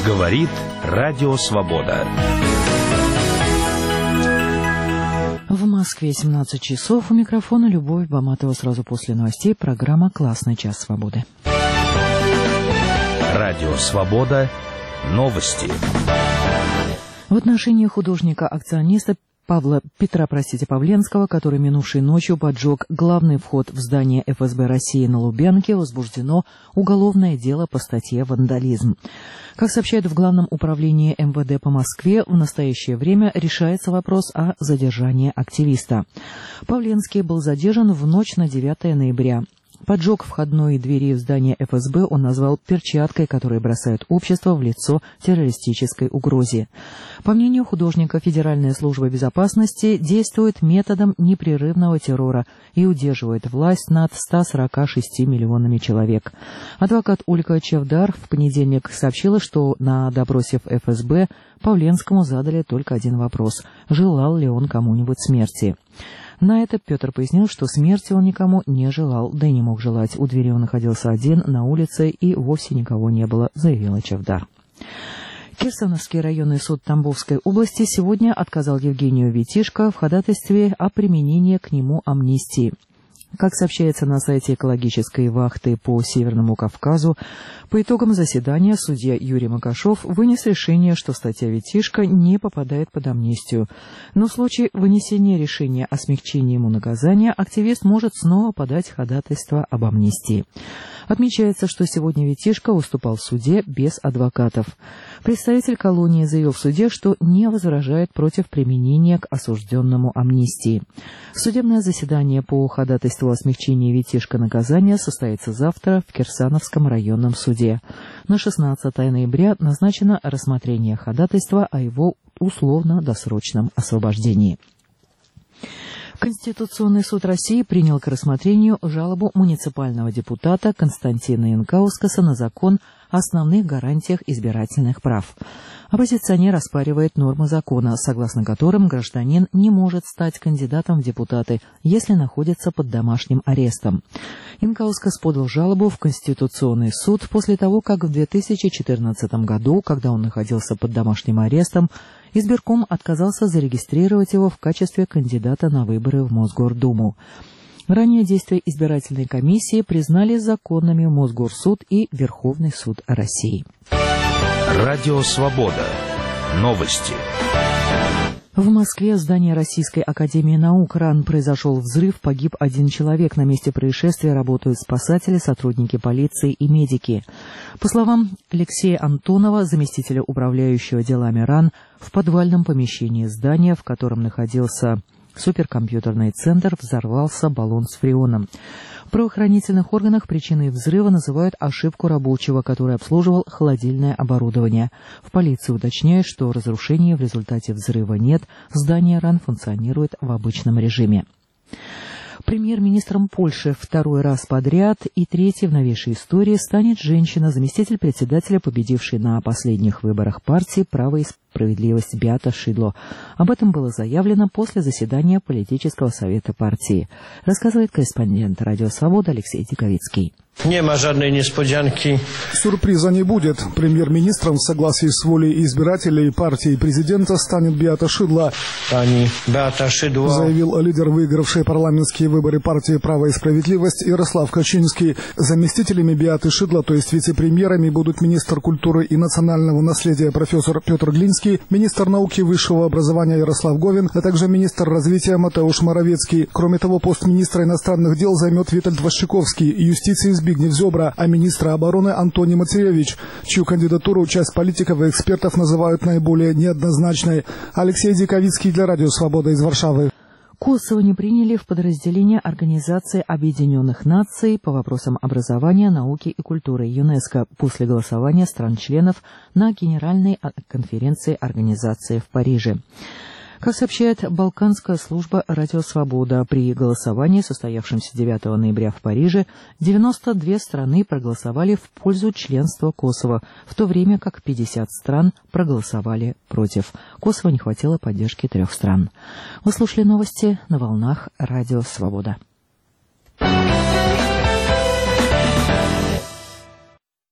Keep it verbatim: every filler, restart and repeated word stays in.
Говорит Радио Свобода. В Москве семнадцать часов. У микрофона Любовь Баматова. Сразу после новостей программа «Классный час свободы». Радио Свобода. Новости. В отношении художника-акциониста Павла Петра, простите, Павленского, который минувшей ночью поджег главный вход в здание эф эс бэ России на Лубянке, возбуждено уголовное дело по статье «Вандализм». Как сообщают в Главном управлении эм вэ дэ по Москве, в настоящее время решается вопрос о задержании активиста. Павленский был задержан в ночь на девятое ноября. Поджог входной двери в здание эф эс бэ он назвал перчаткой, которая бросает общество в лицо террористической угрозе. По мнению художника, Федеральная служба безопасности действует методом непрерывного террора и удерживает власть над ста сорока шестью миллионами человек. Адвокат Ольга Чевдар в понедельник сообщила, что на допросе в эф эс бэ Павленскому задали только один вопрос – желал ли он кому-нибудь смерти. На это Петр пояснил, что смерти он никому не желал, да и не мог желать. У двери он находился один на улице и вовсе никого не было, заявила Чевдар. Кирсановский районный суд Тамбовской области сегодня отказал Евгению Витишко в ходатайстве о применении к нему амнистии. Как сообщается на сайте экологической вахты по Северному Кавказу, по итогам заседания судья Юрий Макашов вынес решение, что статья Витишко не попадает под амнистию. Но в случае вынесения решения о смягчении ему наказания активист может снова подать ходатайство об амнистии. Отмечается, что сегодня Витишко выступал в суде без адвокатов. Представитель колонии заявил в суде, что не возражает против применения к осужденному амнистии. Судебное заседание по ходатайству о смягчении Витишко наказания состоится завтра в Кирсановском районном суде. На шестнадцатое ноября назначено рассмотрение ходатайства о его условно-досрочном освобождении. Конституционный суд России принял к рассмотрению жалобу муниципального депутата Константина Янкаускаса на закон о основных гарантиях избирательных прав. Оппозиционер оспаривает нормы закона, согласно которым гражданин не может стать кандидатом в депутаты, если находится под домашним арестом. Янкаускас подал жалобу в Конституционный суд после того, как в две тысячи четырнадцатом году, когда он находился под домашним арестом, избирком отказался зарегистрировать его в качестве кандидата на выборы в Мосгордуму. Ранее действия избирательной комиссии признали законными Мосгорсуд и Верховный суд России. Радио Свобода. Новости. В Москве в здании Российской академии наук РАН произошел взрыв, погиб один человек. На месте происшествия работают спасатели, сотрудники полиции и медики. По словам Алексея Антонова, заместителя управляющего делами РАН, в подвальном помещении здания, в котором находился суперкомпьютерный центр, взорвался баллон с фреоном. В правоохранительных органах причиной взрыва называют ошибку рабочего, который обслуживал холодильное оборудование. В полиции уточняют, что разрушений в результате взрыва нет, здание РАН функционирует в обычном режиме. Премьер-министром Польши второй раз подряд и третий в новейшей истории станет женщина, заместитель председателя, победившей на последних выборах партии «Право и справедливость» Беата Шидло. Об этом было заявлено после заседания политического совета партии. Рассказывает корреспондент «Радио Свобода» Алексей Диковицкий. Не ma żadnej niespodzianki. Сюрприза не будет. Премьер-министром в согласии с волей избирателей партии президента станет Беата Шидло. Pani Beata Szydło, заявил лидер выигравшей парламентские выборы партии «Право и справедливость» Ярослав Качинский. Заместителями Беаты Шидло, то есть вице-премьерами, будут министр культуры и национального наследия профессор Петр Глинский, министр науки и высшего образования Ярослав Говин, а также министр развития Матеуш Моровецкий. Кроме того, пост министра иностранных дел займет Витальд Ващиковский, юстиции Збигнев Зёбра, а министра обороны Антоний Мацеревич, чью кандидатуру часть политиков и экспертов называют наиболее неоднозначной. Алексей Диковицкий для Радио Свобода из Варшавы. Косово не приняли в подразделение Организации Объединенных Наций по вопросам образования, науки и культуры ЮНЕСКО после голосования стран-членов на Генеральной конференции организации в Париже. Как сообщает Балканская служба «Радио Свобода», при голосовании, состоявшемся девятого ноября в Париже, девяносто две страны проголосовали в пользу членства Косово, в то время как пятьдесят стран проголосовали против. Косово не хватило поддержки трех стран. Вы слушали новости на волнах «Радио Свобода».